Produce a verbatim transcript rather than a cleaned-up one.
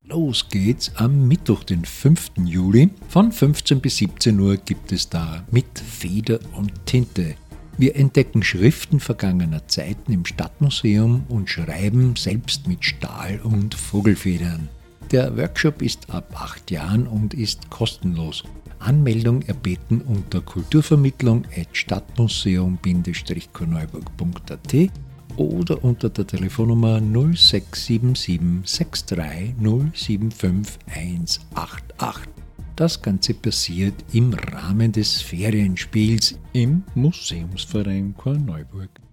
Los geht's am Mittwoch, den fünften Juli. Von fünfzehn bis siebzehn Uhr gibt es da mit Feder und Tinte. Wir entdecken Schriften vergangener Zeiten im Stadtmuseum und schreiben selbst mit Stahl und Vogelfedern. Der Workshop ist ab acht Jahren und ist kostenlos. Anmeldung erbeten unter kulturvermittlung at stadtmuseum korneuburg punkt a t oder unter der Telefonnummer null sechs sieben sieben sechs drei null sieben fünf eins acht acht. Das Ganze passiert im Rahmen des Ferienspiels im Museumsverein Korneuburg.